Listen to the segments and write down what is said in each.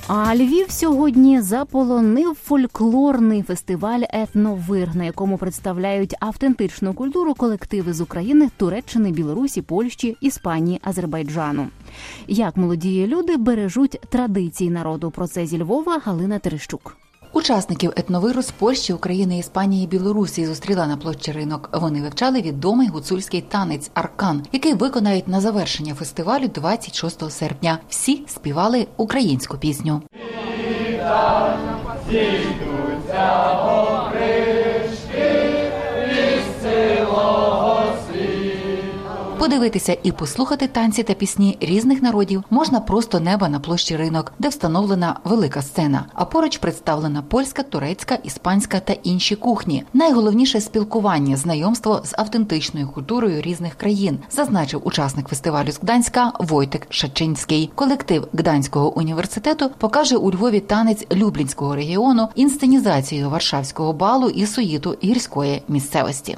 А Львів сьогодні заполонив фольклорний фестиваль «Етновир», на якому представляють автентичну культуру колективи з України, Туреччини, Білорусі, Польщі, Іспанії, Азербайджану. Як молоді люди бережуть традиції народу? Про це зі Львова Галина Терещук. Учасників етновиру з Польщі, України, Іспанії і Білорусі зустріла на площі Ринок. Вони вивчали відомий гуцульський танець «Аркан», який виконають на завершення фестивалю 26 серпня. Всі співали українську пісню. Подивитися і послухати танці та пісні різних народів можна просто неба на площі Ринок, де встановлена велика сцена. А поруч представлена польська, турецька, іспанська та інші кухні. Найголовніше – спілкування, знайомство з автентичною культурою різних країн, зазначив учасник фестивалю з Гданська Войтек Шачинський. Колектив Гданського університету покаже у Львові танець Люблінського регіону, інсценізацію Варшавського балу і суїту гірської місцевості.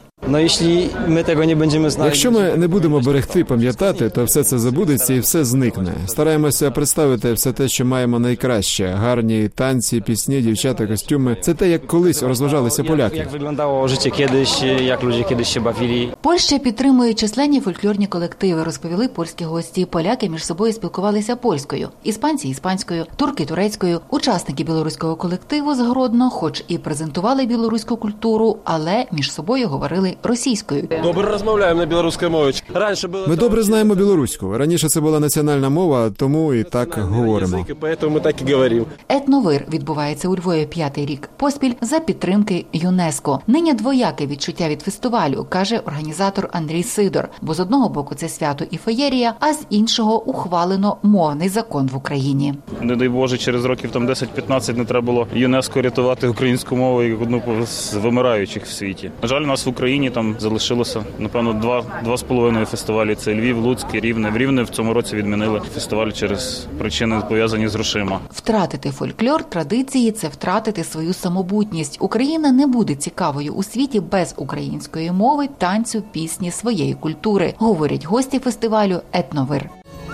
Якщо ми не будемо берегти, пам'ятати, то все це забудеться і все зникне. Стараємося представити все те, що маємо найкраще. Гарні танці, пісні, дівчата, костюми. Це те, як колись розважалися поляки. Як виглядало життя колись, як люди колись ще бавили. Польща підтримує численні фольклорні колективи, розповіли польські гості. Поляки між собою спілкувалися польською, іспанці – іспанською, турки – турецькою. Учасники білоруського колективу з Гродно, хоч і презентували білоруську культуру, але між собою говорили російською. Добре розмовляємо на білоруській мові. Ми добре знаємо білоруську. Раніше це була національна мова, тому і так говоримо. Тому ми так і говоримо. Етновир відбувається у Львові 5-й рік поспіль за підтримки ЮНЕСКО. Нині двояке відчуття від фестивалю, каже організатор Андрій Сидор. Бо з одного боку це свято і феєрія, а з іншого ухвалено мовний закон в Україні. Не дай Боже, через років 10-15 не треба було ЮНЕСКО рятувати українську мову як одну з вимираючих в світі. На жаль, у нас в Україні там залишилося, напевно, 2,5 фестивалі. Це Львів, Луцьк, Рівне. В Рівне в цьому році відмінили фестиваль через причини, пов'язані з грошима. Втратити фольклор, традиції – це втратити свою самобутність. Україна не буде цікавою у світі без української мови, танцю, пісні, своєї культури, говорять гості фестивалю «Етновир».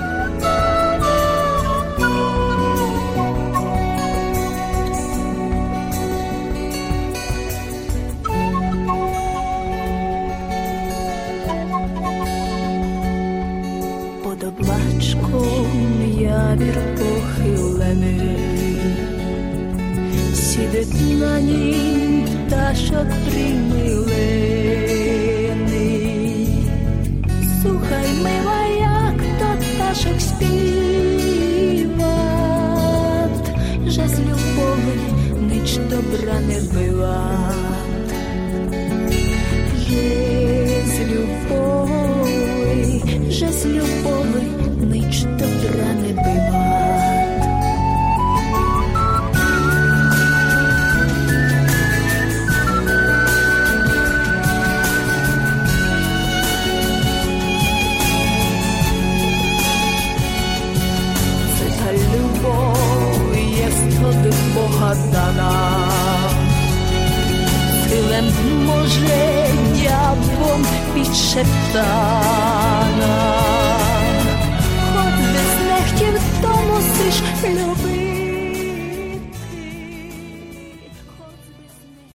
Явір похилений, сидить на нім пташок примилений. Слухай, мила, як то пташок співат, że z любови ніч добра не била, że z любови ніч добра не била. Це та любов jest od Boha dana, tylem może diabłom підшepta.